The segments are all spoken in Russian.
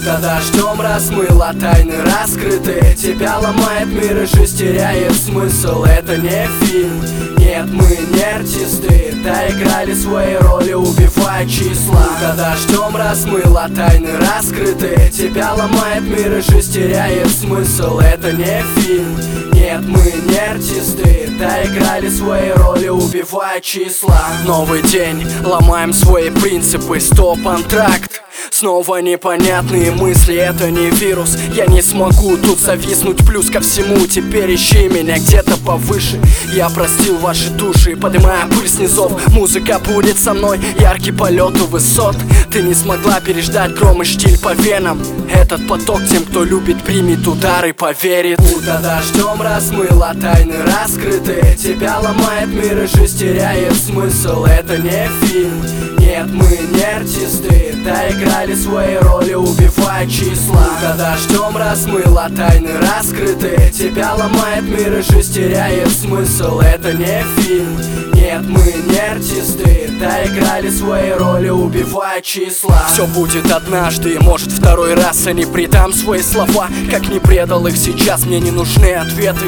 Будто дождем размыло, тайны раскрыты. Тебя ломает мир и жизнь теряет смысл. Это не фильм, нет, мы не артисты. Доиграли свои роли, убивая числа. Будто дождем размыло, тайны раскрыты. Тебя ломает мир и жизнь теряет смысл. Это не фильм, нет, мы не артисты. Доиграли свои роли, убивая числа. Новый день, ломаем свои принципы. Стоп-антракт. Снова непонятные мысли, это не вирус. Я не смогу тут зависнуть, плюс ко всему теперь ищи меня где-то повыше. Я простил ваши души, поднимая пыль с низов. Музыка будет со мной, яркий полет у высот. Ты не смогла переждать гром и штиль по венам. Этот поток тем, кто любит, примет удар и поверит. Будто дождем размыло, тайны раскрыты. Тебя ломает мир и жизнь теряет смысл. Это не фильм, нет, мы не артисты. Доиграли свои роли, убивая числа. Будто дождем размыло, тайны раскрыты. Тебя ломает мир и жизнь теряет смысл. Это не фильм, нет, мы не артисты. Доиграли свои роли, убивая числа. Все будет однажды, может второй раз. Я не предам свои слова, как не предал их сейчас. Мне не нужны ответы.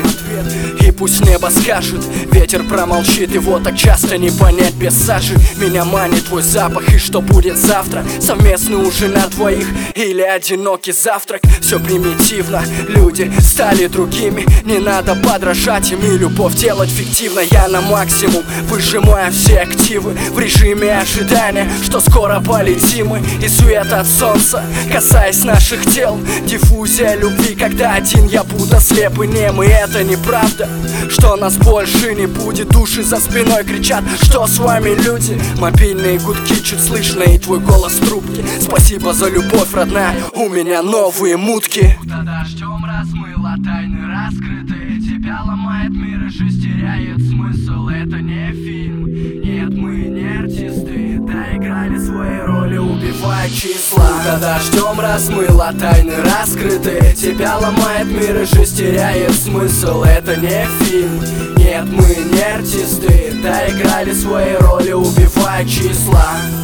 И пусть небо скажет, ветер промолчит. Его так часто не понять без Саши. Меня манит твой запах, и что будет завтра? Совместный ужин на двоих или одинокий завтрак? Все примитивно, люди стали другими. Не надо подражать им и любовь делать фиктивно. Я на максимум выжимаю все активы в режиме ожидания, что скоро полетим мы. И свет от солнца, касаясь наших тел. Диффузия любви, когда один я буду слеп и нем. И это неправда, что нас больше не будет. Души за спиной кричат, что с вами, люди? Мобильные гудки чуть слышно и твой голос в трубке. Спасибо за любовь, родная, у меня новые мутки. Будто дождем размыло, тайны раскрыты. Тебя ломает мир и жизнь теряет смысл. Это не фильм, нет, мы не артисты. Доиграли свои роли, убивая числа. Будто дождем размыло, тайны раскрыты. Тебя ломает мир и жизнь теряет смысл. Это не фильм, нет, мы не артисты. Доиграли свои роли, убивая числа.